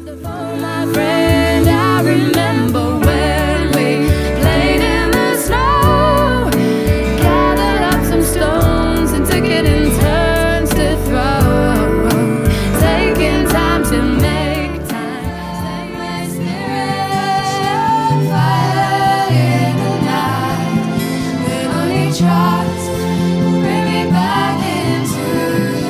Oh, my friend, I remember when we played in the snow, gathered up some stones and took it in turns to throw, taking time to make time. Set my spirit on fire in the night. When only tries to bring me back into the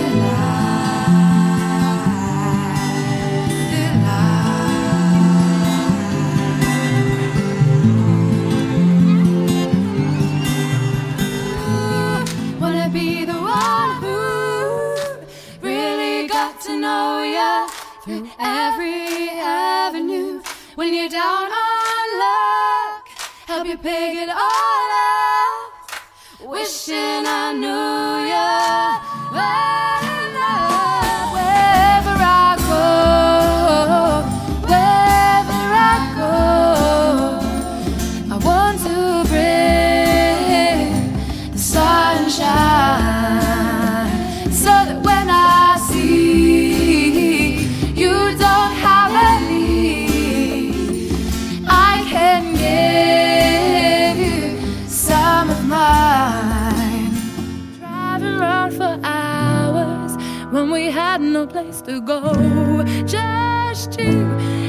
wanna be the one who really got to know ya through every avenue. When you're down on luck, help you pick it all up. Wishing I knew ya well enough. Wherever I go, wherever I go, I want to bring the sunshine, so that when I see you don't have any, I can give you some of mine. Driving around for hours when we had no place to go, just you